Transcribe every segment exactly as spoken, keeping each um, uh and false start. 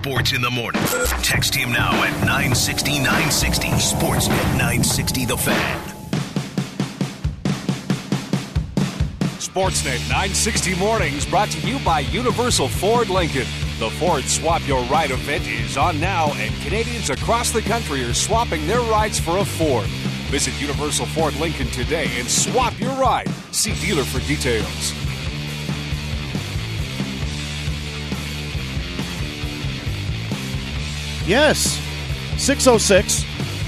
Sports in the morning. Text him now at nine sixty, nine sixty. Sportsnet nine sixty The Fan. Sportsnet nine sixty Mornings brought to you by Universal Ford Lincoln. The Ford Swap Your Ride event is on now, and Canadians across the country are swapping their rides for a Ford. Visit Universal Ford Lincoln today and swap your ride. See dealer for details. Yes, six oh six.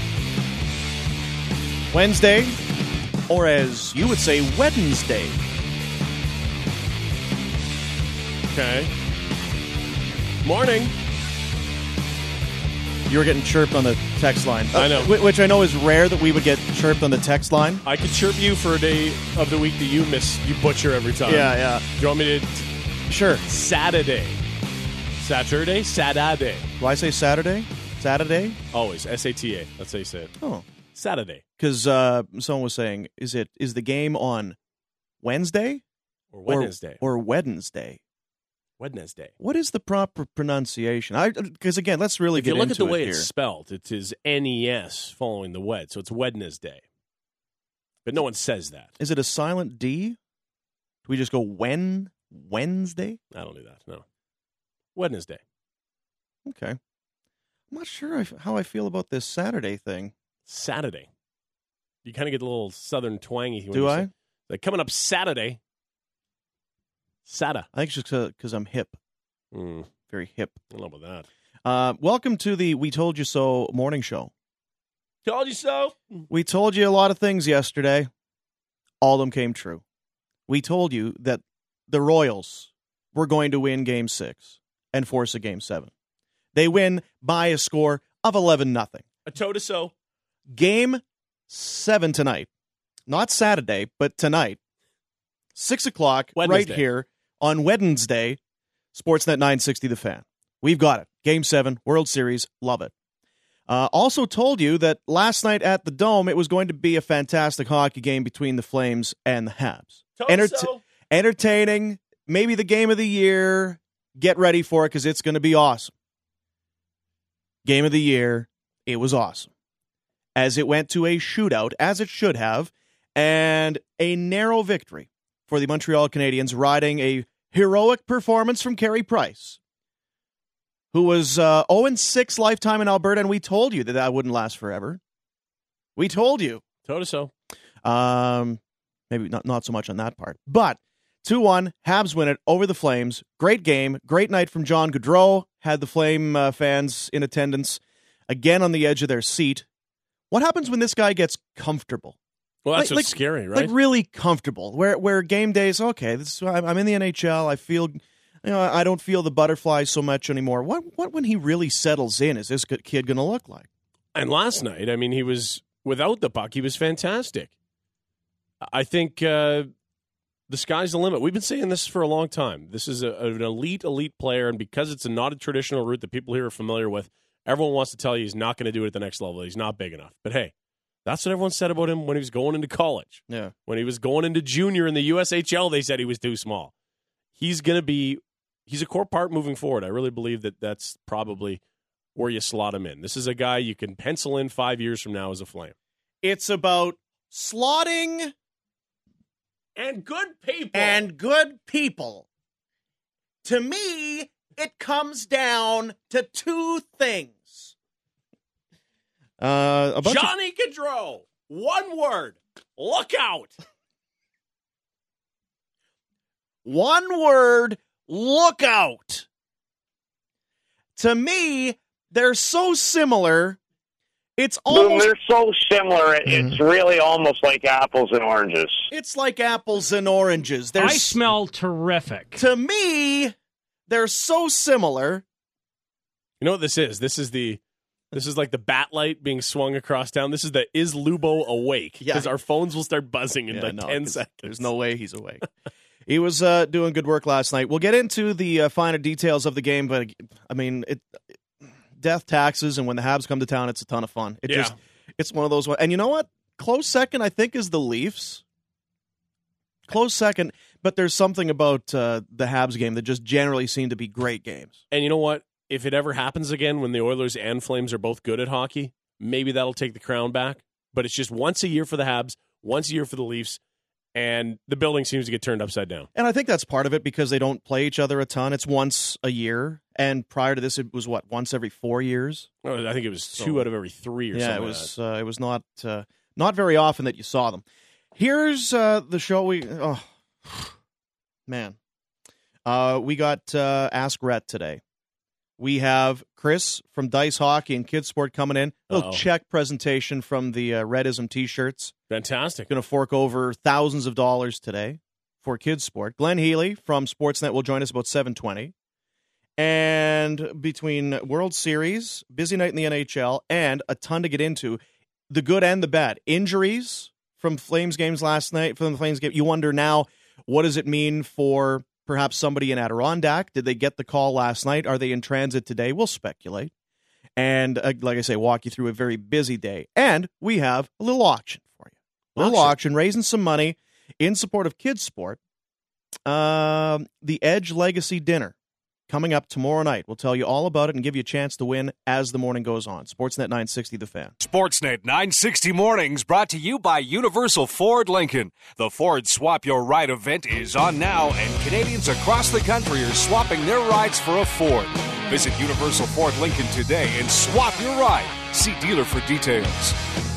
Wednesday, or as you would say, Wednesday. Okay. Morning. You were getting chirped on the text line. I know. Uh, which I know is rare that we would get chirped on the text line. I could chirp you for a day of the week that you miss, you butcher every time. Yeah, yeah. Do you want me to? Sure. Saturday. Saturday? Saturday. Do I say Saturday? Saturday? Always. S A T A. That's how you say it. Oh. Saturday. Because uh, someone was saying, is it is the game on Wednesday? Or Wednesday. Or, or Wednesday? Wednesday. What is the proper pronunciation? I Because, again, let's really if get you look into at the way it it's here. spelled, it is N E S following the wed, so it's Wednesday. But no one says that. Is it a silent D? Do we just go when? Wednesday? I don't do that, no. Wednesday. Okay. I'm not sure if, how I feel about this Saturday thing. Saturday. You kind of get a little southern twangy. When Do you I? Say, like, coming up Saturday. Sada. I think it's just because I'm hip. Mm, Very hip. I don't know about that. Uh, welcome to the We Told You So morning show. Told you so. We told you a lot of things yesterday. All of them came true. We told you that the Royals were going to win Game six and force a Game seven. They win by a score of eleven nothing. A toe to so. Game seven tonight. Not Saturday, but tonight. six o'clock right here on Wednesday. Sportsnet nine sixty The Fan. We've got it. Game seven, World Series. Love it. Uh, also told you that last night at the Dome, it was going to be a fantastic hockey game between the Flames and the Habs. Enter- so. Entertaining. Maybe the game of the year. Get ready for it because it's going to be awesome. Game of the year. It was awesome. As it went to a shootout, as it should have, and a narrow victory for the Montreal Canadiens, riding a heroic performance from Carey Price, who was uh, oh and six lifetime in Alberta, and we told you that that wouldn't last forever. We told you. Toe to so. Um, maybe not, not so much on that part. But two one, Habs win it over the Flames. Great game. Great night from John Gaudreau. Had the Flame uh, fans in attendance, again on the edge of their seat. What happens when this guy gets comfortable? Well, that's like, what's like, scary, right? Like really comfortable, where where game days, okay, this is, I'm in the N H L. I feel, you know, I don't feel the butterflies so much anymore. What what when he really settles in is this good kid going to look like? And last night, I mean, he was without the puck. He was fantastic. I think uh, the sky's the limit. We've been saying this for a long time. This is a, an elite, elite player, and because it's a, not a traditional route that people here are familiar with, everyone wants to tell you he's not going to do it at the next level. He's not big enough. But hey, that's what everyone said about him when he was going into college. Yeah. When he was going into junior in the U S H L, they said he was too small. He's going to be, he's a core part moving forward. I really believe that that's probably where you slot him in. This is a guy you can pencil in five years from now as a Flame. It's about slotting and good people. And good people. To me, it comes down to two things. Uh, a bunch Johnny of- Gaudreau. One word. Look out. One word. Look out. To me, they're so similar. It's almost. They're so similar. It's really almost like apples and oranges. It's like apples and oranges. They're I smell terrific. To me, they're so similar. You know what this is? This is the this is like the bat light being swung across town. This is the is Lubo awake? Because Yeah. our phones will start buzzing in Yeah, like no, ten 'cause seconds. There's no way he's awake. He was uh, doing good work last night. We'll get into the uh, finer details of the game, but I mean, it, death taxes, and when the Habs come to town, it's a ton of fun. It Yeah. just, it's one of those. And you know what? Close second, I think, is the Leafs. Close second, but there's something about uh, the Habs game that just generally seem to be great games. And you know what? if it ever happens again when the Oilers and Flames are both good at hockey, maybe that'll take the crown back. But it's just once a year for the Habs, once a year for the Leafs, and the building seems to get turned upside down. And I think that's part of it because they don't play each other a ton. It's once a year. And prior to this, it was, what, once every four years? Oh, I think it was So- two out of every three or yeah, something it like was, uh, it was not uh, not very often that you saw them. Here's uh, the show we... Oh, man. Uh, we got uh, Ask Rhett today. We have Chris from Dice Hockey and Kids Sport coming in. A little Uh-oh. check presentation from the uh, Redism T-shirts. that. Fantastic. Going to fork over thousands of dollars today for Kids Sport. Glenn Healy from Sportsnet will join us about seven twenty. And between World Series, busy night in the N H L, and a ton to get into, the good and the bad. Injuries from Flames games last night, from the Flames game. You wonder now, what does it mean for perhaps somebody in Adirondack? Did they get the call last night? Are they in transit today? We'll speculate. And uh, like I say, walk you through a very busy day. And we have a little auction for you. A little Auction. auction, raising some money in support of Kids Sport. Um, the Edge Legacy Dinner coming up tomorrow night. We'll tell you all about it and give you a chance to win as the morning goes on. Sportsnet nine sixty, The Fan. Sportsnet nine sixty Mornings brought to you by Universal Ford Lincoln. The Ford Swap Your Ride event is on now, and Canadians across the country are swapping their rides for a Ford. Visit Universal Ford Lincoln today and swap your ride. See dealer for details.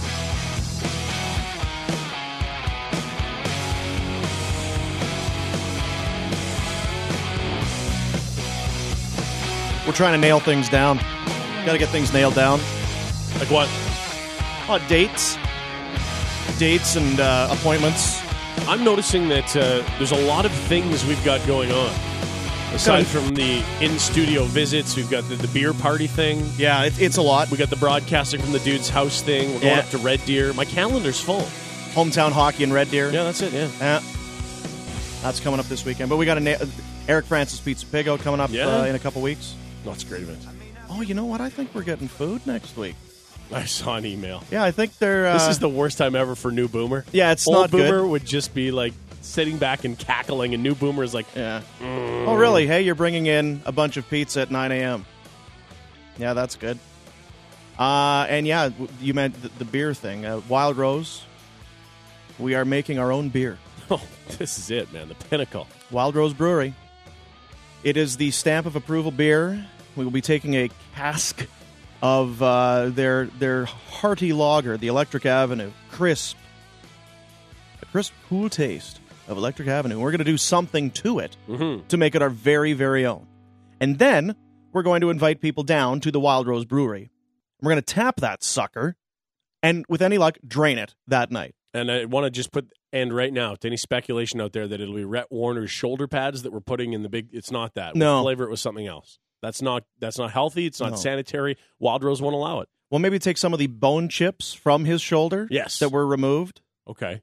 We're trying to nail things down. Got to get things nailed down. Like what? Uh, dates. Dates and uh, appointments. I'm noticing that uh, there's a lot of things we've got going on. Aside Good. from the in-studio visits, we've got the, the beer party thing. Yeah, it, it's a lot. We got the broadcasting from the dude's house thing. We're going Yeah. up to Red Deer. My calendar's full. Hometown hockey in Red Deer. Yeah, that's it, yeah. Yeah. That's coming up this weekend. But we got a na- Eric Francis Pizza Pigo coming up Yeah. uh, in a couple weeks. No, it's a great event. Oh, you know what? I think we're getting food next week. I saw an email. Yeah, I think they're... Uh, This is the worst time ever for New Boomer. Yeah, it's Old not good. Boomer would just be like sitting back and cackling, and New Boomer is like, Yeah. Oh, really? Hey, you're bringing in a bunch of pizza at nine a.m. Yeah, that's good. Uh, and yeah, w- you meant the, the beer thing. Uh, Wild Rose. We are making our own beer. oh, this is it, man, the pinnacle. Wild Rose Brewery. It is the stamp of approval beer. We will be taking a cask of uh, their their hearty lager, the Electric Avenue. Crisp. A crisp, cool taste of Electric Avenue. We're going to do something to it Mm-hmm. to make it our very, very own. And then we're going to invite people down to the Wild Rose Brewery. We're going to tap that sucker and, with any luck, drain it that night. And I want to just put end right now to any speculation out there that it'll be Rhett Warner's shoulder pads that we're putting in the big. It's not that. No. We'll flavor it with something else. That's not. That's not healthy. It's not No. sanitary. Wild Rose won't allow it. Well, maybe take some of the bone chips from his shoulder Yes. that were removed, Okay.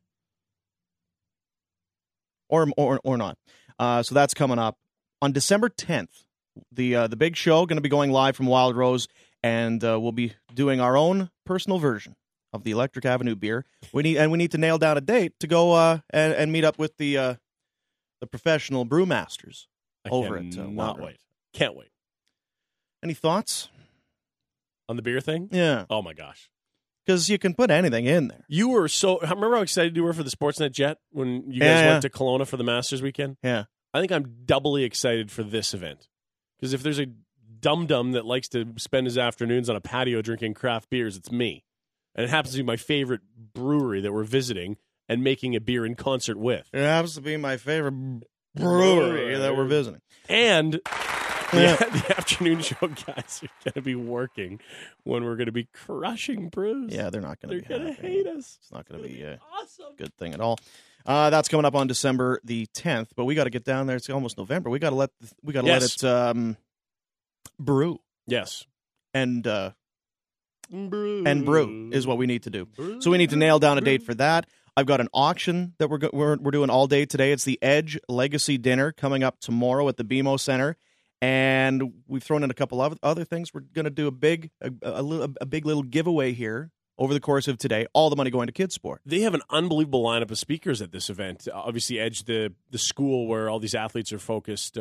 or or, or not. Uh, so that's coming up on December tenth. The uh, the big show going to be going live from Wild Rose, and uh, we'll be doing our own personal version of the Electric Avenue beer. We need and we need to nail down a date to go uh, and, and meet up with the uh, the professional brewmasters I over at uh, cannot Wild Rose. wait. Can't wait Any thoughts? on the beer thing. Yeah, Oh my gosh. because you can put anything in there. You were so. Remember how excited you were for the Sportsnet Jet when you guys Yeah, yeah. went to Kelowna for the Masters weekend? Yeah. I think I'm doubly excited for this event because if there's a dum dum that likes to spend his afternoons on a patio drinking craft beers, it's me, and it happens to be my favorite brewery that we're visiting and making a beer in concert with. It happens to be my favorite brewery that we're visiting. And the, Yeah. the afternoon show guys are going to be working when we're going to be crushing brews. Yeah, they're not going they're to be going to happy. hate us. It's not going to be a awesome. good thing at all. Uh, that's coming up on December the tenth, but we got to get down there. It's almost November. We got to let the, we got to Yes. let it um, brew Yes. and uh, Brew. and brew is what we need to do. So we need to nail down a date for that. I've got an auction that we're go- we're we're doing all day today. It's the Edge Legacy Dinner coming up tomorrow at the B M O Center, and we've thrown in a couple of other things. We're going to do a big a, a, little, a big little giveaway here over the course of today. All the money going to Kids Sport. They have an unbelievable lineup of speakers at this event. Obviously, Edge, the the school where all these athletes are focused. Uh, Yeah.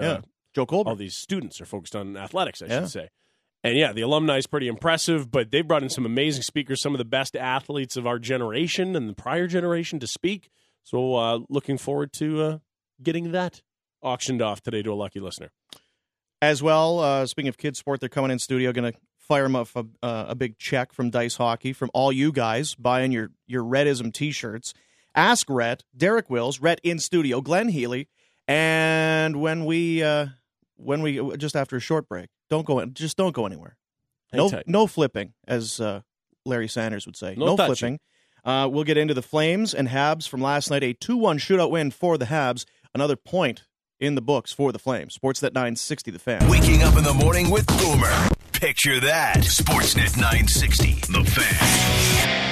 Joe Colbert. All these students are focused on athletics, I Yeah. should say. And yeah, the alumni is pretty impressive, but they brought in some amazing speakers, some of the best athletes of our generation and the prior generation to speak. So uh, looking forward to uh, getting that auctioned off today to a lucky listener. As well, uh, speaking of kids sport, they're coming in studio, going to fire them off a, uh, a big check from Dice Hockey from all you guys buying your, your Redism t-shirts. Ask Rhett, Derek Wills, Rhett in studio, Glenn Healy, and when we uh, when we just after a short break, don't go in, just don't go anywhere. Hang No, tight. no flipping, as uh, Larry Sanders would say. No No, touching. flipping. Uh, we'll get into the Flames and Habs from last night. A two one shootout win for the Habs. Another point in the books for the Flames. Sportsnet nine sixty, The Fan. Waking up in the morning with Boomer. Picture that. Sportsnet nine sixty, The Fan.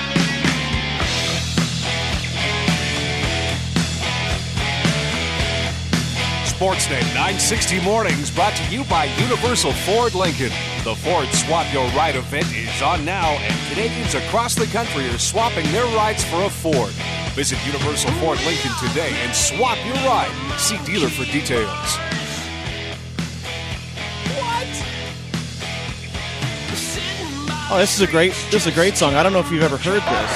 Sportsnet nine sixty Mornings brought to you by Universal Ford Lincoln. The Ford Swap Your Ride event is on now, and Canadians across the country are swapping their rides for a Ford. Visit Universal Ford Lincoln today and swap your ride. See dealer for details. Oh, this is a great this is a great song. I don't know if you've ever heard this,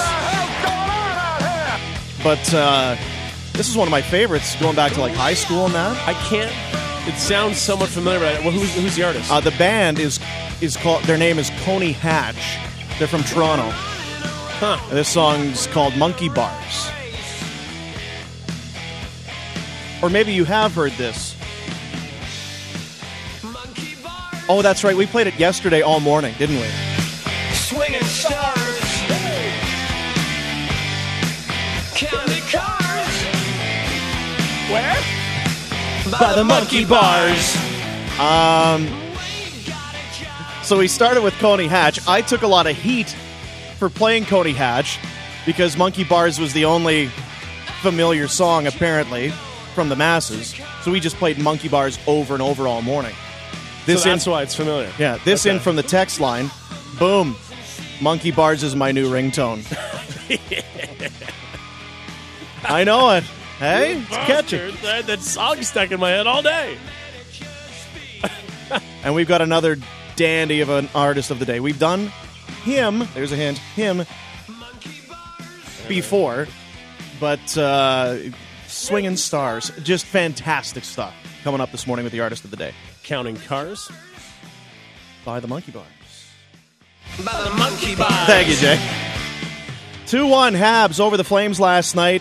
but uh, this is one of my favorites going back to like high school and that. I can't. It sounds somewhat familiar, but I, well, who's, who's the artist? Uh, the band is is called. Their name is Coney Hatch. They're from Toronto. Huh. This song's called Monkey Bars. Or maybe you have heard this. Oh, that's right. We played it yesterday all morning, didn't we? Swinging stars, counting cars. Where? By the Monkey Bars. Um, so we started with Coney Hatch. I took a lot of heat for playing Coney Hatch because Monkey Bars was the only familiar song, apparently, from the masses. So we just played Monkey Bars over and over all morning. This So that's in, why it's familiar. yeah, this Okay. in from the text line. Boom. Monkey Bars is my new ringtone. I know it. Hey, it's catchy. Bastard, That, that song stuck in my head all day. And we've got another dandy of an artist of the day. We've done him, there's a hint, him before, but uh, Swinging Stars, just fantastic stuff coming up this morning with the artist of the day. Counting cars. By the Monkey Bars. By the monkey bars. Thank you, Jay. two one Habs over the Flames last night.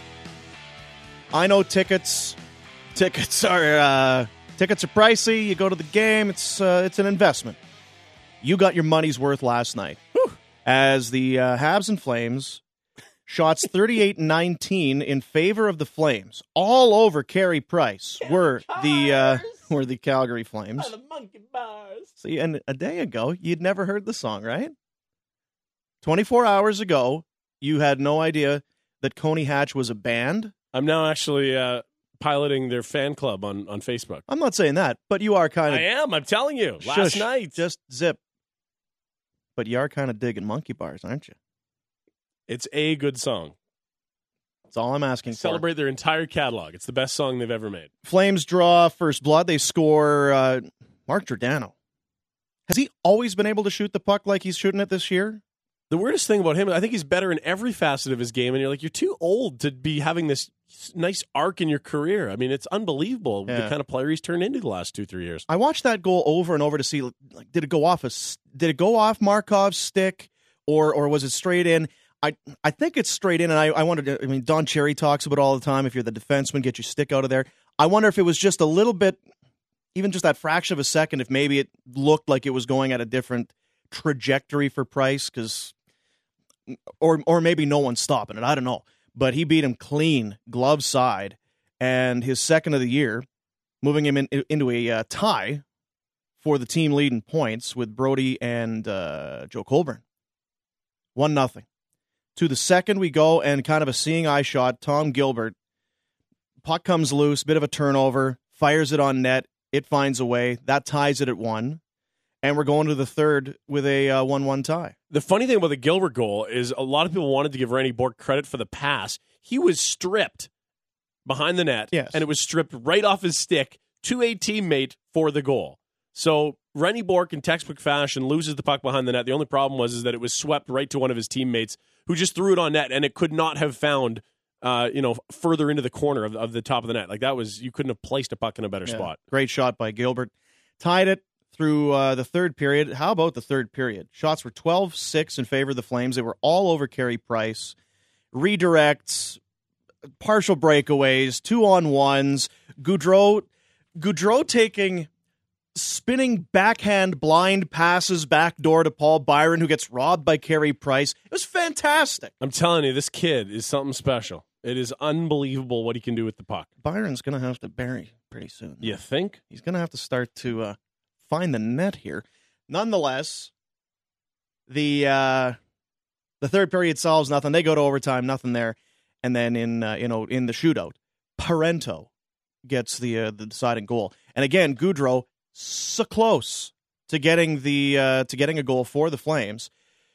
I know tickets tickets are uh, tickets are pricey. You go to the game, it's uh, it's an investment. You got your money's worth last night. Whew. As the uh, Habs and Flames shots thirty-eight nineteen in favor of the Flames. All over Carey Price were the uh, were the Calgary Flames. The monkey bars. See, and a day ago, you'd never heard the song, right? twenty-four hours ago, you had no idea that Coney Hatch was a band. I'm now actually uh, piloting their fan club on, on Facebook. I'm not saying that, but you are kind I of... am. I'm telling you. Last Shush, night. Just zip. But you are kind of digging Monkey Bars, aren't you? It's a good song. That's all I'm asking Celebrate their entire catalog. It's the best song they've ever made. for. Flames draw first blood. They score uh, Mark Giordano. Has he always been able to shoot the puck like he's shooting it this year? The weirdest thing about him, I think he's better in every facet of his game, and you're like, you're too old to be having this nice arc in your career. I mean, it's unbelievable Yeah. the kind of player he's turned into the last two, three years. I watched that goal over and over to see, like, did it go off a, s- did it go off Markov's stick, or or was it straight in? I I think it's straight in, and I, I wondered. I mean, Don Cherry talks about it all the time. If you're the defenseman, get your stick out of there. I wonder if it was just a little bit, even just that fraction of a second, if maybe it looked like it was going at a different trajectory for Price, because, or or maybe no one's stopping it. I don't know, but he beat him clean, glove side, and his second of the year, moving him in, into a uh, tie for the team lead in points with Brody and uh, Joe Colburn. One nothing. To the second we go, and kind of a seeing eye shot. Tom Gilbert, puck comes loose, bit of a turnover, fires it on net. It finds a way. That ties it at one. And we're going to the third with a uh, one one tie. The funny thing about the Gilbert goal is a lot of people wanted to give Randy Bork credit for the pass. He was stripped behind the net, Yes. and it was stripped right off his stick to a teammate for the goal. So Rennie Bork, in textbook fashion, loses the puck behind the net. The only problem was is that it was swept right to one of his teammates, who just threw it on net, and it could not have found, uh, you know, further into the corner of, of the top of the net. Like that was, you couldn't have placed a puck in a better Yeah. spot. Great shot by Gilbert. Tied it through uh, the third period. How about the third period? Shots were twelve six in favor of the Flames. They were all over Carey Price. Redirects, partial breakaways, two-on-ones. Goudreau, Goudreau taking spinning backhand blind passes back door to Paul Byron, who gets robbed by Carey Price. It was fantastic. I'm telling you, this kid is something special. It is unbelievable what he can do with the puck. Byron's going to have to bury pretty soon. You think? He's going to have to start to uh, find the net here. Nonetheless, the uh, the third period solves nothing. They go to overtime, nothing there. And then in uh, you know in the shootout, Parento gets the uh, the deciding goal. And again, Goudreau so close to getting the uh, to getting a goal for the Flames,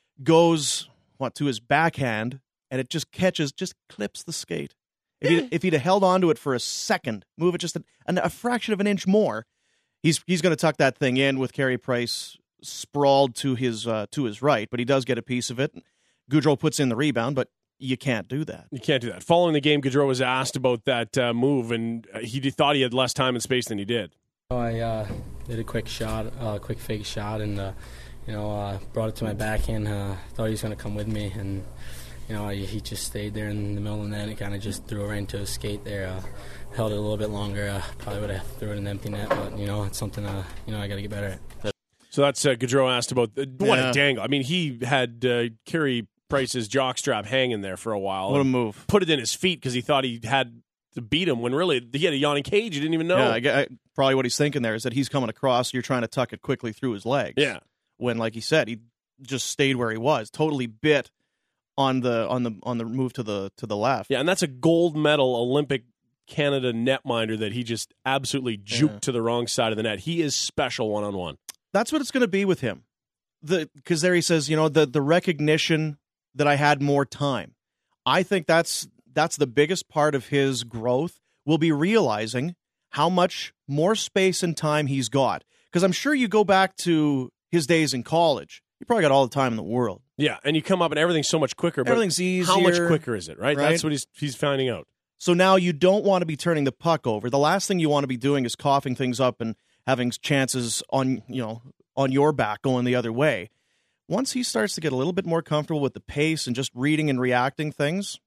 goes what to his backhand, and it just catches, just clips the skate. If he if he'd have held on to it for a second, move it just a, a fraction of an inch more, he's he's going to tuck that thing in with Carey Price sprawled to his uh, to his right. But he does get a piece of it. Goudreau puts in the rebound, but you can't do that. You can't do that. Following the game, Gaudreau was asked about that uh, move, and he thought he had less time and space than he did. I uh, did a quick shot, a uh, quick fake shot, and uh, you know, uh, brought it to my backhand. Uh, thought he was going to come with me, and you know, he, he just stayed there in the middle of the net and kind of just threw it right into his skate there. Uh, held it a little bit longer. Uh, probably would have threw it in an empty net, but you know, it's something uh, you know I got to get better at. So that's uh, Gaudreau asked about uh, what Yeah. a dangle. I mean, he had uh, Carey Price's jockstrap hanging there for a while. What a move! Put it in his feet because he thought he had to beat him when really he had a yawning cage. You didn't even know. Yeah, I, get- I, probably what he's thinking there is that he's coming across. You're trying to tuck it quickly through his legs. Yeah. When, like he said, he just stayed where he was, totally bit on the on the on the move to the to the left. Yeah, and that's a gold medal Olympic Canada netminder that he just absolutely juked Yeah. to the wrong side of the net. He is special one on one. That's what it's going to be with him. The because there he says, you know, the the recognition that I had more time. I think that's that's the biggest part of his growth. Will be realizing how much more space and time he's got. Because I'm sure you go back to his days in college, you probably got all the time in the world. Yeah, and you come up and everything's so much quicker. But Everything's easier. How much quicker is it, right? right? That's what he's he's finding out. So now you don't want to be turning the puck over. The last thing you want to be doing is coughing things up and having chances on, you know, on your back going the other way. Once he starts to get a little bit more comfortable with the pace and just reading and reacting things,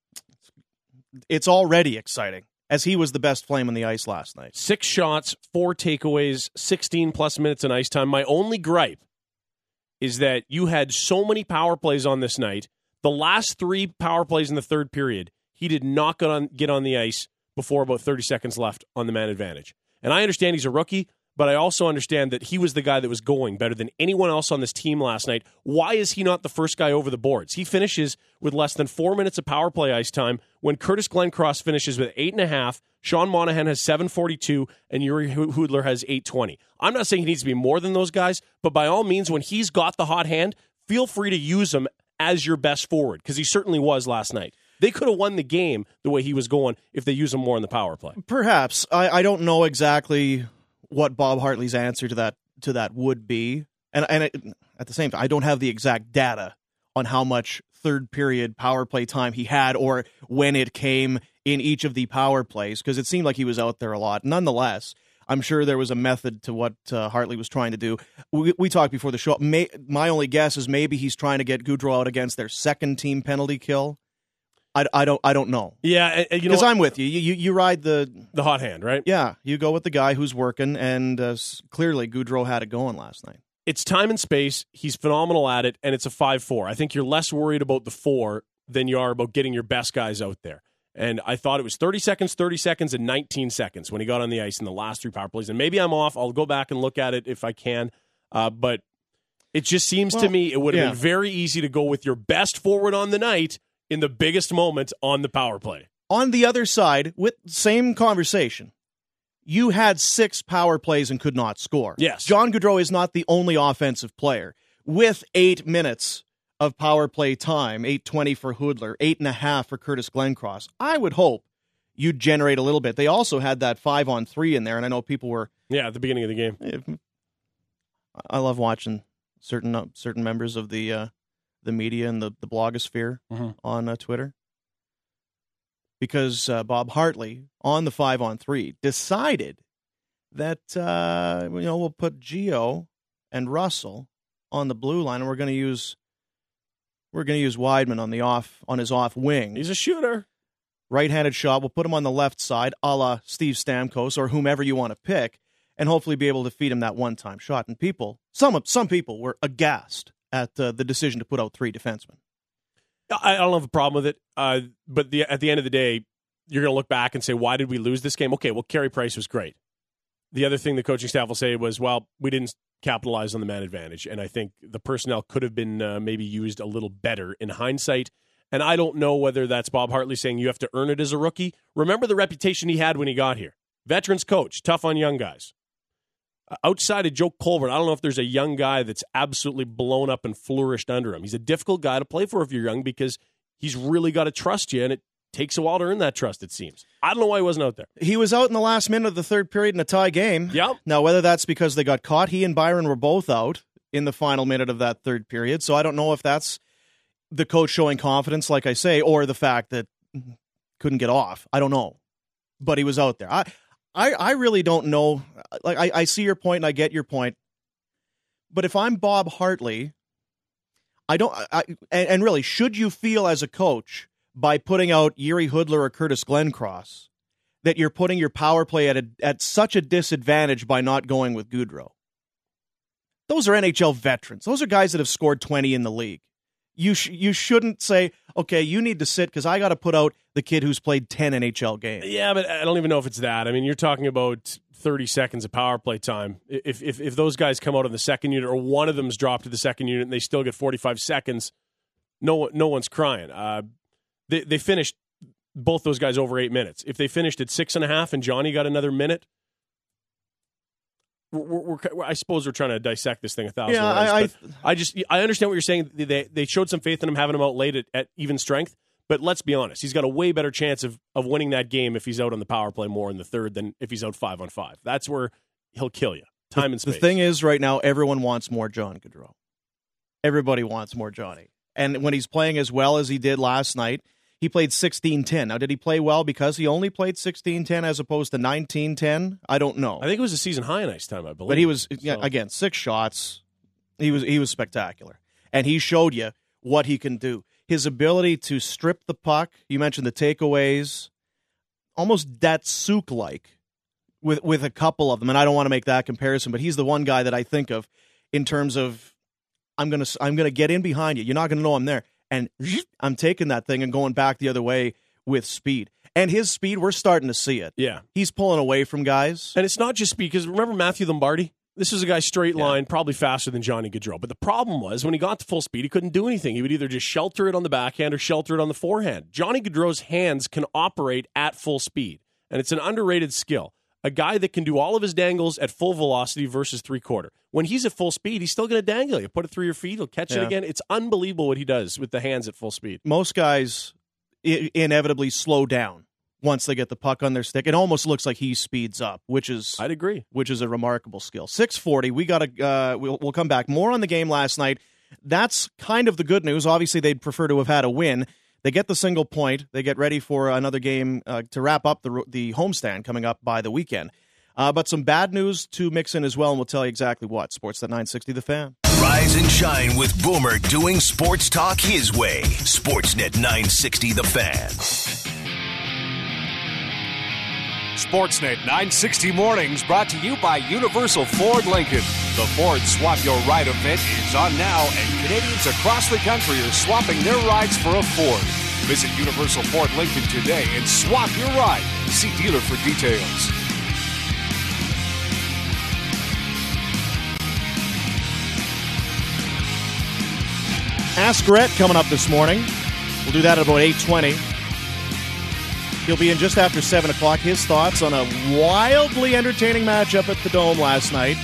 it's already exciting, as he was the best Flame on the ice last night. Six shots, four takeaways, sixteen plus minutes in ice time. My only gripe is that you had so many power plays on this night. The last three power plays in the third period, he did not get on, get on the ice before about thirty seconds left on the man advantage. And I understand he's a rookie, but I also understand that he was the guy that was going better than anyone else on this team last night. Why is he not the first guy over the boards? He finishes with less than four minutes of power play ice time when Curtis Glencross finishes with eight and a half, Sean Monahan has seven forty-two, and Yuri Hoodler has eight twenty. I'm not saying he needs to be more than those guys, but by all means, when he's got the hot hand, feel free to use him as your best forward, because he certainly was last night. They could have won the game the way he was going if they use him more in the power play. Perhaps. I, I don't know exactly what Bob Hartley's answer to that to that would be. And and it, at the same time, I don't have the exact data on how much third period power play time he had or when it came in each of the power plays, because it seemed like he was out there a lot. Nonetheless, I'm sure there was a method to what uh, Hartley was trying to do. We, we talked before the show. May, my only guess is maybe he's trying to get Goudreau out against their second team penalty kill. I, I don't I don't know. Yeah, and, and you know Because what? I'm with you. You, you. you ride the the hot hand, right? Yeah, you go with the guy who's working, and uh, s- clearly Goudreau had it going last night. It's time and space. He's phenomenal at it, and it's a five four. I think you're less worried about the four than you are about getting your best guys out there. And I thought it was thirty seconds, thirty seconds, and nineteen seconds when he got on the ice in the last three power plays. And maybe I'm off. I'll go back and look at it if I can. Uh, but it just seems Well, to me it would have yeah. been very easy to go with your best forward on the night in the biggest moment on the power play. On the other side, with same conversation, you had six power plays and could not score. Yes. John Goudreau is not the only offensive player. With eight minutes of power play time, eight twenty for Hoodler, eight and a half for Curtis Glencross, I would hope you generate a little bit. They also had that five on three in there, and I know people were. Yeah, at the beginning of the game. I love watching certain uh, certain members of the uh, the media and the, the blogosphere mm-hmm. on uh, Twitter. Because uh, Bob Hartley, on the five on three, decided that, uh, you know, we'll put Gio and Russell on the blue line, and we're going to use we're going to use Wideman on the off on his off wing. He's a shooter. Right-handed shot. We'll put him on the left side, a la Steve Stamkos or whomever you want to pick, and hopefully be able to feed him that one-time shot. And people, some some people were aghast at uh, the decision to put out three defensemen. I don't have a problem with it, uh, but the, at the end of the day, you're going to look back and say, why did we lose this game? Okay, well, Carey Price was great. The other thing the coaching staff will say was, well, we didn't capitalize on the man advantage, and I think the personnel could have been uh, maybe used a little better in hindsight. And I don't know whether that's Bob Hartley saying you have to earn it as a rookie. Remember the reputation he had when he got here. Veterans coach, tough on young guys. Uh, outside of Joe Colbert, I don't know if there's a young guy that's absolutely blown up and flourished under him. He's a difficult guy to play for if you're young because he's really got to trust you, and it takes a while to earn that trust, it seems. I don't know why he wasn't out there. He was out in the last minute of the third period in a tie game. Yep. Now, whether that's because they got caught, he and Byron were both out in the final minute of that third period, so I don't know if that's the coach showing confidence, like I say, or the fact that couldn't get off. I don't know. But he was out there. I I, I really don't know. Like I, I see your point and I get your point. But if I'm Bob Hartley, I don't I, and, and really, should you feel as a coach by putting out Yuri Hoodler or Curtis Glencross that you're putting your power play at a, at such a disadvantage by not going with Goudreau? Those are N H L veterans. Those are guys that have scored twenty in the league. You sh- you shouldn't say, okay, you need to sit because I got to put out the kid who's played ten N H L games. Yeah, but I don't even know if it's that. I mean, you're talking about thirty seconds of power play time. If if if those guys come out of the second unit or one of them's dropped to the second unit and they still get forty-five seconds, no no one's crying. Uh, they they finished both those guys over eight minutes. If they finished at six and a half and Johnny got another minute, We're, we're, we're, I suppose we're trying to dissect this thing a thousand yeah, ways. I, I, I just I understand what you're saying. They they showed some faith in him having him out late at, at even strength. But let's be honest, he's got a way better chance of, of winning that game if he's out on the power play more in the third than if he's out five on five. That's where he'll kill you. Time the, and space. The thing is, right now, everyone wants more John Gaudreau. Everybody wants more Johnny. And when he's playing as well as he did last night, he played sixteen ten. Now, did he play well because he only played sixteen ten as opposed to nineteen ten? I don't know. I think it was a season high in ice time, I believe. But he was, so. yeah, again, six shots. He was he was spectacular. And he showed you what he can do. His ability to strip the puck, you mentioned the takeaways, almost Datsuk-like with, with a couple of them. And I don't want to make that comparison, but he's the one guy that I think of in terms of, I'm going to I'm gonna get in behind you. You're not going to know I'm there. And I'm taking that thing and going back the other way with speed. And his speed, we're starting to see it. Yeah. He's pulling away from guys. And it's not just speed, because remember Matthew Lombardi? This was a guy straight line, yeah. probably faster than Johnny Gaudreau. But the problem was, when he got to full speed, he couldn't do anything. He would either just shelter it on the backhand or shelter it on the forehand. Johnny Gaudreau's hands can operate at full speed, and it's an underrated skill. A guy that can do all of his dangles at full velocity versus three-quarter. When he's at full speed, he's still going to dangle you. Put it through your feet, he'll catch yeah. it again. It's unbelievable what he does with the hands at full speed. Most guys I- inevitably slow down once they get the puck on their stick. It almost looks like he speeds up, which is I'd agree, which is a remarkable skill. six forty. We got to. Uh, we'll we'll come back more on the game last night. That's kind of the good news. Obviously, they'd prefer to have had a win. They get the single point. They get ready for another game uh, to wrap up the the homestand coming up by the weekend. Uh, but some bad news to mix in as well, and we'll tell you exactly what. Sportsnet nine sixty, The Fan. Rise and shine with Boomer doing sports talk his way. Sportsnet nine sixty, The Fan. Sportsnet nine sixty Mornings brought to you by Universal Ford Lincoln. The Ford Swap Your Ride event is on now, and Canadians across the country are swapping their rides for a Ford. Visit Universal Ford Lincoln today and swap your ride. See dealer for details. Ask Rhett coming up this morning. We'll do that at about eight twenty. He'll be in just after seven o'clock. His thoughts on a wildly entertaining matchup at the Dome last night.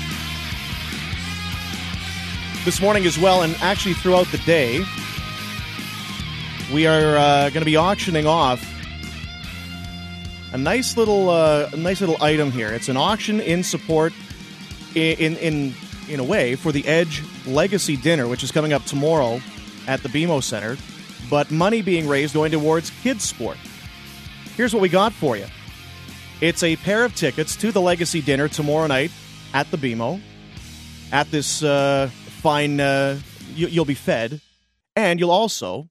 This morning as well, and actually throughout the day, we are uh, going to be auctioning off a nice little, uh, a nice little item here. It's an auction in support, in in in, in a way, for the Edge Legacy Dinner, which is coming up tomorrow at the B M O Center. But money being raised going towards kids sport. Here's what we got for you. It's a pair of tickets to the Legacy Dinner tomorrow night at the B M O. At this uh, fine, uh, you, you'll be fed, and you'll also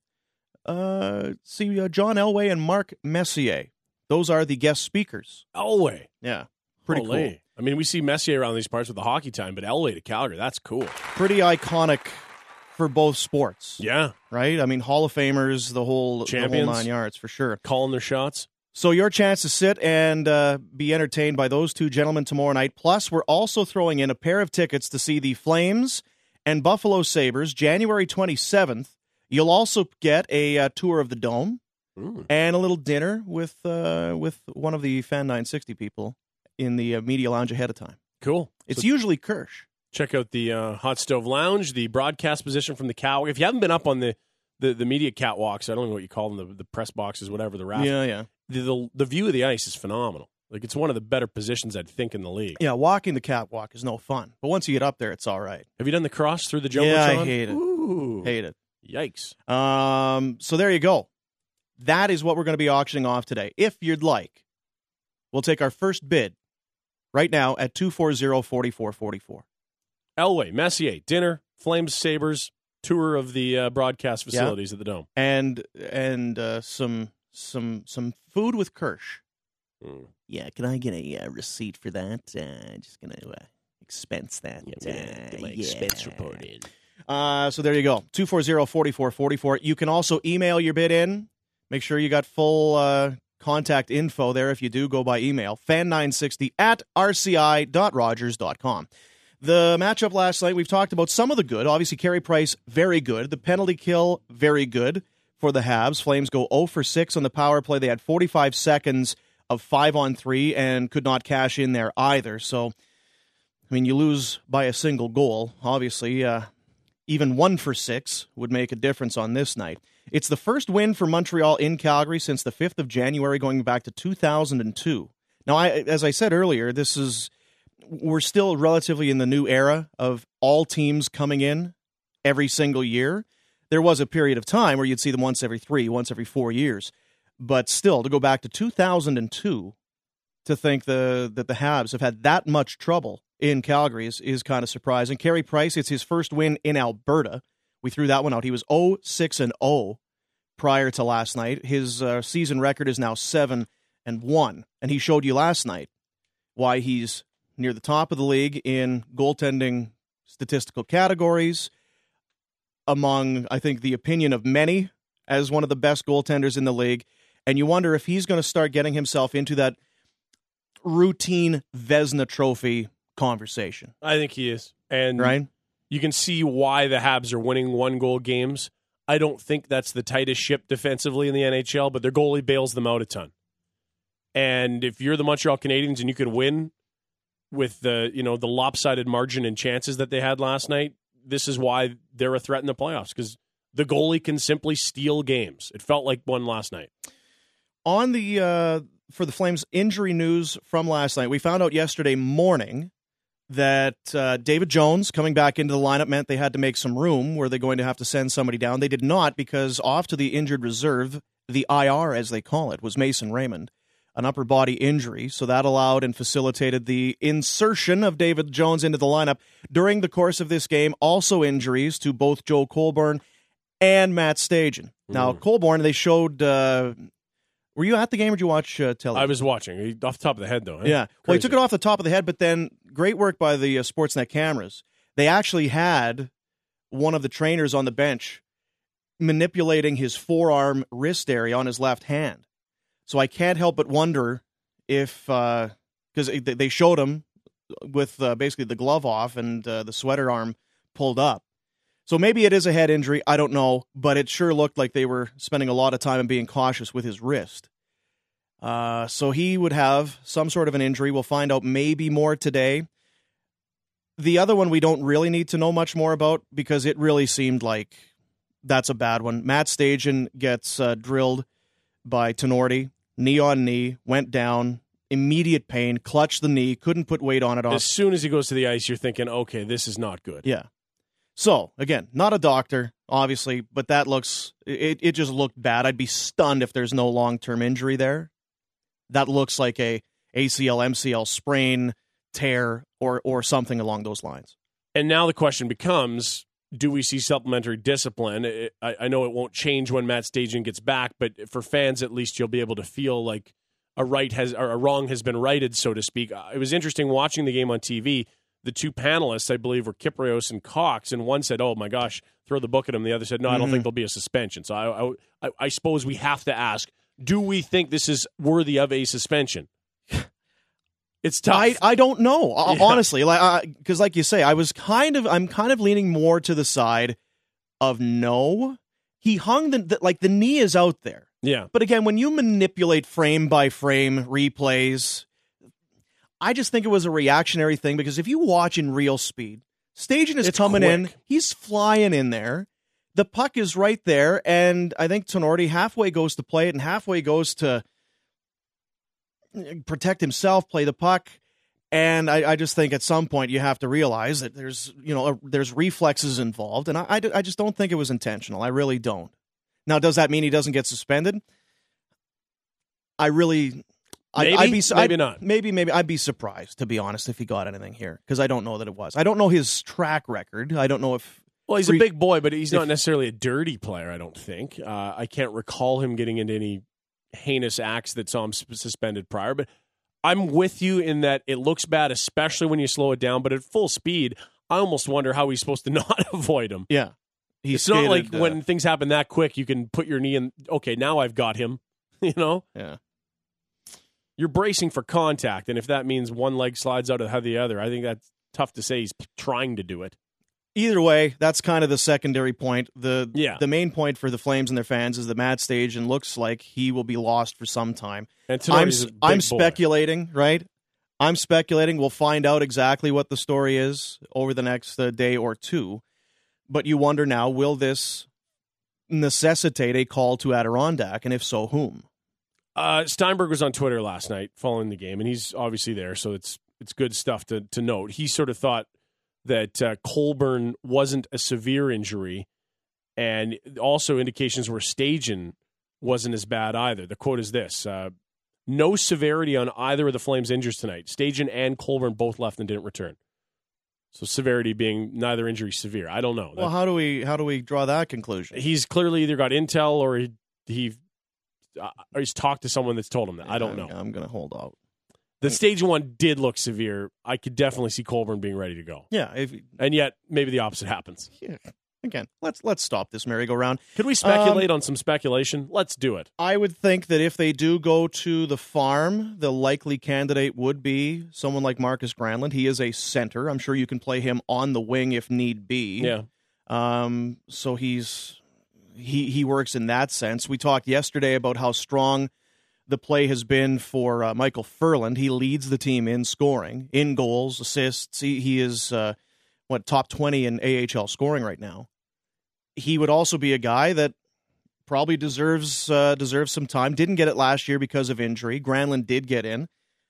uh, see uh, John Elway and Mark Messier. Those are the guest speakers. Elway. Yeah, pretty Holy. cool. I mean, we see Messier around these parts with the hockey time, but Elway to Calgary, that's cool. Pretty iconic for both sports. Yeah. Right? I mean, Hall of Famers, the whole, the Champions. whole nine yards, for sure. Calling their shots. So your chance to sit and uh, be entertained by those two gentlemen tomorrow night. Plus, we're also throwing in a pair of tickets to see the Flames and Buffalo Sabres January twenty-seventh. You'll also get a uh, tour of the Dome. Mm. And a little dinner with uh, with one of the Fan nine sixty people in the uh, media lounge ahead of time. Cool. It's so usually Kirsch. Check out the uh, Hot Stove Lounge, the broadcast position from the catwalk. If you haven't been up on the, the, the media catwalks, I don't know what you call them, the, the press boxes, whatever, the raft. Yeah, yeah. The, the, the view of the ice is phenomenal. Like, it's one of the better positions, I'd think, in the league. Yeah, walking the catwalk is no fun. But once you get up there, it's all right. Have you done the cross through the Jumbotron? Yeah, I hate it. Ooh. Hate it. Yikes. Um, so there you go. That is what we're going to be auctioning off today. If you'd like, we'll take our first bid right now at two four zero, four four four four. Elway, Messier, dinner, Flames, Sabres, tour of the uh, broadcast facilities yeah. at the Dome. And and uh, some some some food with Kirsch. Mm. Yeah, can I get a uh, receipt for that? Uh, just going to uh, expense that. Yeah, uh, get my yeah. expense report in. Uh, so there you go, two four zero, four four four four. You can also email your bid in. Make sure you got full uh, contact info there. If you do, go by email, fan nine sixty at r c i dot rogers dot com. The matchup last night, we've talked about some of the good. Obviously, Carey Price, very good. The penalty kill, very good for the Habs. Flames go zero for six on the power play. They had forty-five seconds of five on three and could not cash in there either. So, I mean, you lose by a single goal. Obviously, uh, even one for six would make a difference on this night. It's the first win for Montreal in Calgary since the fifth of January, going back to two thousand two. Now, I, as I said earlier, this is we're still relatively in the new era of all teams coming in every single year. There was a period of time where you'd see them once every three, once every four years. But still, to go back to two thousand two, to think the that the Habs have had that much trouble in Calgary is, is kind of surprising. Carey Price, it's his first win in Alberta. We threw that one out. He was oh six and oh prior to last night. His uh, season record is now seven and one, and he showed you last night why he's near the top of the league in goaltending statistical categories, among, I think, the opinion of many as one of the best goaltenders in the league. And you wonder if he's going to start getting himself into that routine Vezina Trophy conversation. I think he is. And right? You can see why the Habs are winning one-goal games. I don't think that's the tightest ship defensively in the N H L, but their goalie bails them out a ton. And if you're the Montreal Canadiens and you could win with the, you know, the lopsided margin and chances that they had last night, this is why they're a threat in the playoffs, because the goalie can simply steal games. It felt like one last night. On the uh, for the Flames injury news from last night, we found out yesterday morning that uh, David Jones coming back into the lineup meant they had to make some room. Were they going to have to send somebody down? They did not, because off to the injured reserve, the I R as they call it, was Mason Raymond, an upper body injury. So that allowed and facilitated the insertion of David Jones into the lineup. During the course of this game, also injuries to both Joe Colborne and Matt Stajan. Mm. Now, Colborne, they showed... Uh, Were you at the game or did you watch uh, television? I was watching. Off the top of the head, though. Eh? Yeah. Crazy. Well, he took it off the top of the head, but then great work by the uh, Sportsnet cameras. They actually had one of the trainers on the bench manipulating his forearm wrist area on his left hand. So I can't help but wonder if, because uh, they showed him with uh, basically the glove off and uh, the sweater arm pulled up. So maybe it is a head injury, I don't know, but it sure looked like they were spending a lot of time and being cautious with his wrist. Uh, so he would have some sort of an injury. We'll find out maybe more today. The other one we don't really need to know much more about because it really seemed like that's a bad one. Matt Stajan gets uh, drilled by Tenorti. knee on knee, went down, immediate pain, clutched the knee, couldn't put weight on it. Off. As soon as he goes to the ice, you're thinking, okay, this is not good. Yeah. So, again, not a doctor, obviously, but that looks, it, it just looked bad. I'd be stunned if there's no long-term injury there. That looks like a A C L, M C L sprain, tear, or or something along those lines. And now the question becomes, do we see supplementary discipline? It, I, I know it won't change when Matt Stajan gets back, but for fans, at least you'll be able to feel like a right has or a wrong has been righted, so to speak. It was interesting watching the game on T V. The two panelists, I believe, were Kypreos and Cox, and one said, oh, my gosh, throw the book at him. The other said, no, I don't Mm-hmm. think there'll be a suspension. So I, I, I suppose we have to ask, do we think this is worthy of a suspension? It's tough. I, I don't know, uh, Yeah. honestly, like because like you say, I was kind of I'm kind of leaning more to the side of no. He hung the, the like the knee is out there, Yeah. but again, when you manipulate frame by frame replays, I just think it was a reactionary thing because if you watch in real speed, Stajan is It's coming in, quick. he's flying in there. The puck is right there, and I think Tenorti halfway goes to play it and halfway goes to protect himself, play the puck. And I, I just think at some point you have to realize that there's, you know, a, there's reflexes involved. And I, I, I just don't think it was intentional. I really don't. Now, does that mean he doesn't get suspended? I really... Maybe, I'd, I'd be, maybe I'd, not. Maybe, maybe. I'd be surprised, to be honest, if he got anything here. Because I don't know that it was. I don't know his track record. I don't know if... Well, he's Re- a big boy, but he's not if- necessarily a dirty player, I don't think. Uh, I can't recall him getting into any heinous acts that saw him s- suspended prior. But I'm with you in that it looks bad, especially when you slow it down. But at full speed, I almost wonder how he's supposed to not avoid him. Yeah. He It's not like skated, uh, when things happen that quick, you can put your knee in, okay, now I've got him. You know? Yeah. You're bracing for contact, and if that means one leg slides out of the other, I think that's tough to say he's p- trying to do it. Either way, that's kind of the secondary point. The Yeah. the main point for the Flames and their fans is that Matt Stajan looks like he will be lost for some time. And I'm Tenorti's a big I'm boy. speculating, right? I'm speculating. We'll find out exactly what the story is over the next uh, day or two. But you wonder now, will this necessitate a call to Adirondack, and if so, whom? Uh, Steinberg was on Twitter last night following the game, and he's obviously there, so it's it's good stuff to to note. He sort of thought that uh, Colburn wasn't a severe injury, and also indications were Stajan wasn't as bad either. The quote is this: uh, "No severity on either of the Flames' injuries tonight. Stajan and Colburn both left and didn't return." So severity being neither injury severe. I don't know. Well, how do we how do we draw that conclusion? He's clearly either got intel or he, he uh, or he's talked to someone that's told him that. I don't know. I'm, I'm going to hold out. The stage one did look severe. I could definitely see Colburn being ready to go. Yeah, if, And yet, maybe the opposite happens. yeah. Again, let's let's stop this merry-go-round. Could we speculate Um, on some speculation? Let's do it. I would think that if they do go to the farm, the likely candidate would be someone like Marcus Granlund. He is a center. I'm sure you can play him on the wing if need be. Yeah. Um, so he's he he works in that sense. We talked yesterday about how strong the play has been for uh, Michael Furland. He leads the team in scoring, in goals, assists. He he is uh, what top twenty in A H L scoring right now. He would also be a guy that probably deserves uh, deserves some time. Didn't get it last year because of injury. Granlund did get in.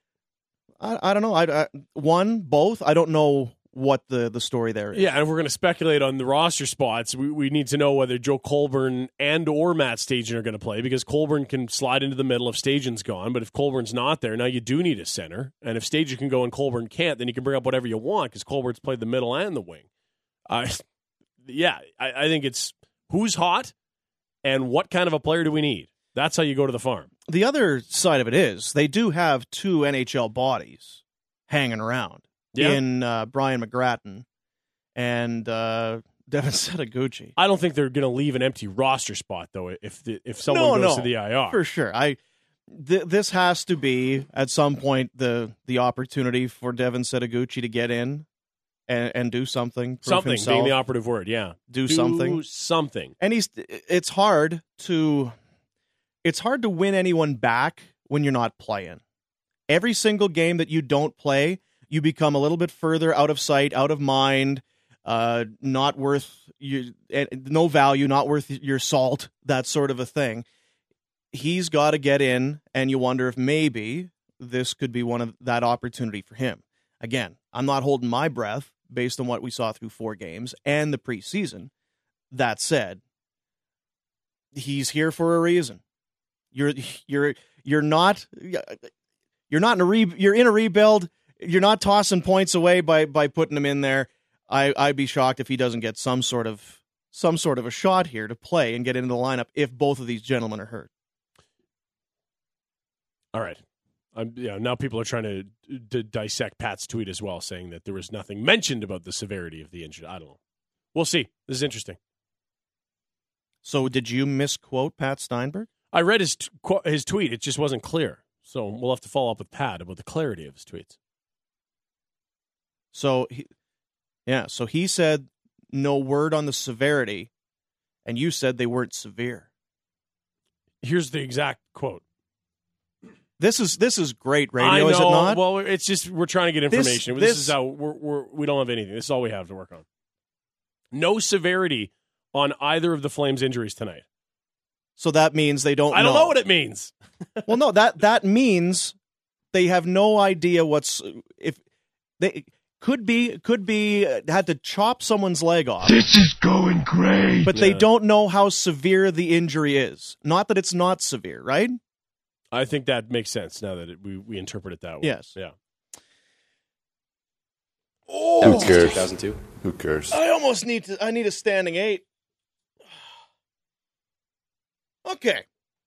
I, I don't know. I, I one both. I don't know what the, the story there is. Yeah, and if we're going to speculate on the roster spots, we, we need to know whether Joe Colburn and or Matt Stajan are going to play, because Colburn can slide into the middle if Stajan's gone, but if Colburn's not there, now you do need a center. And if Stajan can go and Colburn can't, then you can bring up whatever you want, because Colburn's played the middle and the wing. Uh, yeah, I, I think it's who's hot and what kind of a player do we need. That's how you go to the farm. The other side of it is they do have two N H L bodies hanging around. Yeah. In uh, Brian McGrattan and uh, Devin Setaguchi. I don't think they're going to leave an empty roster spot, though, if the, if someone No, goes no, to the I R. For sure. I th- This has to be, at some point, the the opportunity for Devin Setaguchi to get in and, and do something. prove Something himself, being the operative word, yeah. do, something. Do something. And he's it's hard to it's hard to win anyone back when you're not playing. Every single game that you don't play, you become a little bit further out of sight, out of mind, uh, not worth you, no value, not worth your salt, that sort of a thing. he's got to get in, and you wonder if maybe this could be one of that opportunity for him. Again, I'm not holding my breath based on what we saw through four games and the preseason. That said, he's here for a reason. You're you're you're not you're not in a re, you're in a rebuild. You're not tossing points away by by putting him in there. I I'd be shocked if he doesn't get some sort of some sort of a shot here to play and get into the lineup if both of these gentlemen are hurt. All right. I'm, yeah, now people are trying to, to dissect Pat's tweet as well, saying that there was nothing mentioned about the severity of the injury. I don't know. We'll see. This is interesting. So did you misquote Pat Steinberg? I read his t- his tweet. It just wasn't clear. So we'll have to follow up with Pat about the clarity of his tweets. So, he, yeah, so he said no word on the severity, and you said they weren't severe. Here's the exact quote. This is this is great radio, I know. Is it not? Well, it's just we're trying to get information. This, This, this is how we're, we're we don't have anything. This is all we have to work on. No severity on either of the Flames' injuries tonight. So that means they don't. I don't know, know what it means. Well, no that that means they have no idea what's if they could be could be uh, had to chop someone's leg off. This is going great. But they Yeah. don't know how severe the injury is. Not that it's not severe, right? I think that makes sense now that it, we we interpret it that way. Yes. Yeah. Oh, Who cares? two thousand two Who cares? I almost need to. I need a standing eight. Okay.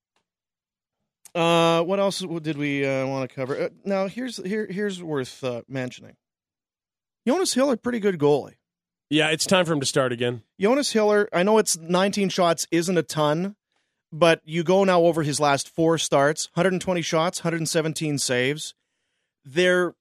Uh, what else did we uh, want to cover? Uh, now, here's here here's worth uh, mentioning. Jonas Hiller, pretty good goalie. Yeah, it's time for him to start again. Jonas Hiller, I know it's nineteen shots isn't a ton, but you go now over his last four starts, one hundred twenty shots, one hundred seventeen saves. They're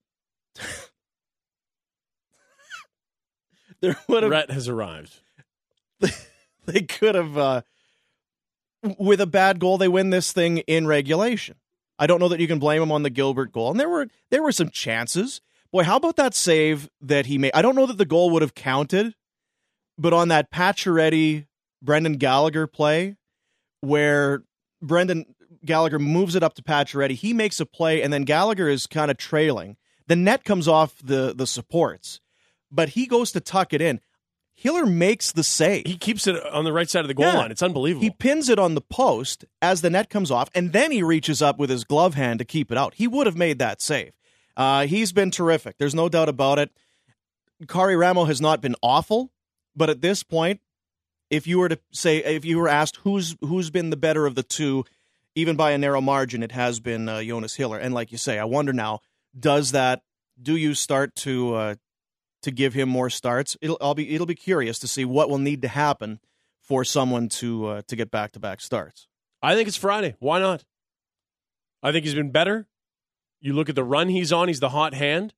there would have Rhett has arrived. they could have uh, with a bad goal they win this thing in regulation. I don't know that you can blame him on the Gilbert goal. And there were there were some chances. Boy, how about that save that he made? I don't know that the goal would have counted, but on that Pacioretty Brendan Gallagher play where Brendan Gallagher moves it up to Pacioretty, he makes a play and then Gallagher is kind of trailing. The net comes off the the supports, but he goes to tuck it in. Hiller makes the save. He keeps it on the right side of the goal Yeah. line. It's unbelievable. He pins it on the post as the net comes off, and then he reaches up with his glove hand to keep it out. He would have made that save. Uh, he's been terrific. There's no doubt about it. Kari Ramo has not been awful, but at this point, if you were to say, if you were asked who's who's been the better of the two, even by a narrow margin, it has been uh, Jonas Hiller. And like you say, I wonder now, does that? Do you start to uh, to give him more starts? It'll I'll be it'll be curious to see what will need to happen for someone to uh, to get back to back starts. I think it's Friday. Why not? I think he's been better. You look at the run he's on, he's the hot hand.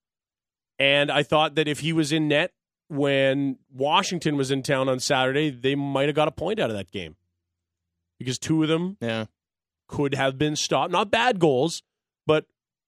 And I thought that if he was in net when Washington was in town on Saturday, they might have got a point out of that game. Because two of them Yeah. could have been stopped. Not bad goals, but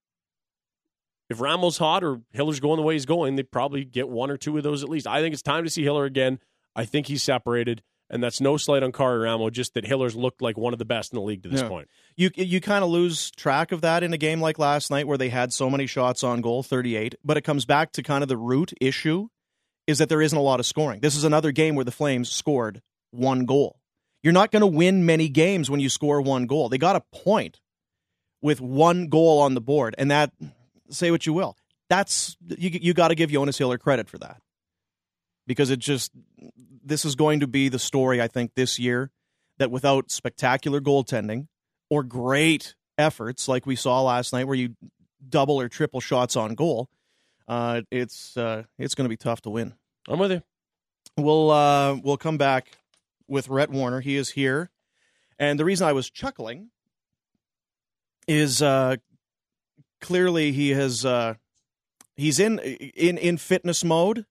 if Ramos hot or Hiller's going the way he's going, they probably get one or two of those at least. I think it's time to see Hiller again. I think he's separated. And that's no slight on Kari Ramo, just that Hiller's looked like one of the best in the league to this Yeah. point. You you kind of lose track of that in a game like last night where they had so many shots on goal, thirty-eight, but it comes back to kind of the root issue is that there isn't a lot of scoring. This is another game where the Flames scored one goal. You're not going to win many games when you score one goal. They got a point with one goal on the board, and that, say what you will, that's you you got to give Jonas Hiller credit for that. Because it just, this is going to be the story, I think, this year, that without spectacular goaltending or great efforts like we saw last night where you double or triple shots on goal, uh, it's uh, it's going to be tough to win. I'm with you. We'll, uh, we'll come back with Rhett Warner. He is here. And the reason I was chuckling is uh, clearly he has, uh, he's in, in, in fitness mode.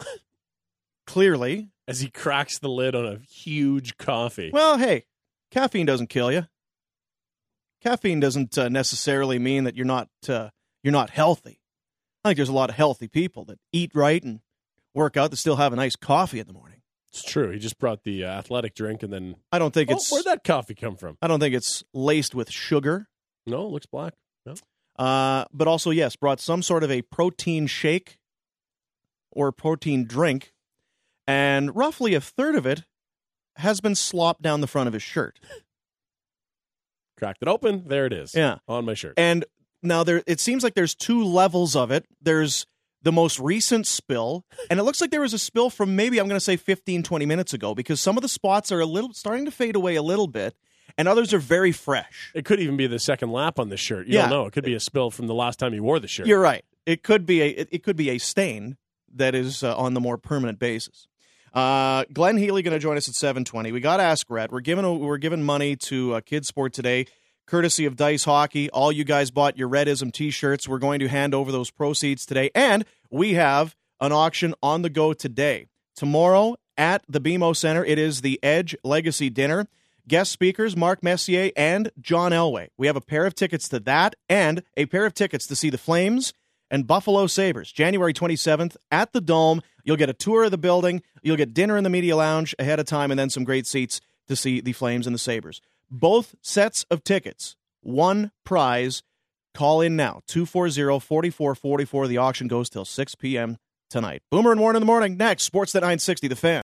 Clearly. As he cracks the lid on a huge coffee. Well, hey, caffeine doesn't kill you. Caffeine doesn't uh, necessarily mean that you're not uh, you're not healthy. I think there's a lot of healthy people that eat right and work out that still have a nice coffee in the morning. It's true. He just brought the uh, athletic drink, and then I don't think oh, it's where'd that coffee come from? I don't think it's laced with sugar. No, it looks black. No. Uh, but also, yes, brought some sort of a protein shake or protein drink, and roughly a third of it has been slopped down the front of his shirt. Cracked it open. There it is. Yeah. On my shirt. And now there, it seems like there's two levels of it. There's the most recent spill, and it looks like there was a spill from maybe, I'm going to say fifteen, twenty minutes ago, because some of the spots are a little starting to fade away a little bit, and others are very fresh. It could even be the second lap on the shirt. You Yeah. don't know. It could be a spill from the last time you wore the shirt. You're right. It could be a it, it could be a stain that is uh, on the more permanent basis. Uh, Glenn Healy going to join us at seven twenty. We got Ask Red. We're giving we're giving money to uh, Kids Sport today, courtesy of Dice Hockey. All you guys bought your Redism T-shirts. We're going to hand over those proceeds today, and we have an auction on the go today. Tomorrow at the B M O Center, it is the Edge Legacy Dinner. Guest speakers, Mark Messier and John Elway. We have a pair of tickets to that and a pair of tickets to see the Flames and Buffalo Sabres, January twenty-seventh at the Dome. You'll get a tour of the building. You'll get dinner in the media lounge ahead of time, and then some great seats to see the Flames and the Sabres. Both sets of tickets, one prize. Call in now, two four zero, four four four four. The auction goes till six p.m. tonight. Boomer and Warren in the morning. Next, Sportsnet nine sixty, The Fan.